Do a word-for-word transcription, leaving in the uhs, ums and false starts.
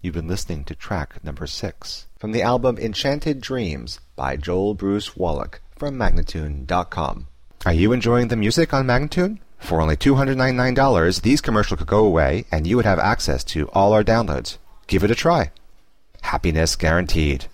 You've been listening to track number six from the album Enchanted Dreams by Joel Bruce Wallach from Magnatune dot com. Are you enjoying the music on Magnatune? For only two hundred ninety-nine dollars, these commercials could go away and you would have access to all our downloads. Give it a try. Happiness guaranteed.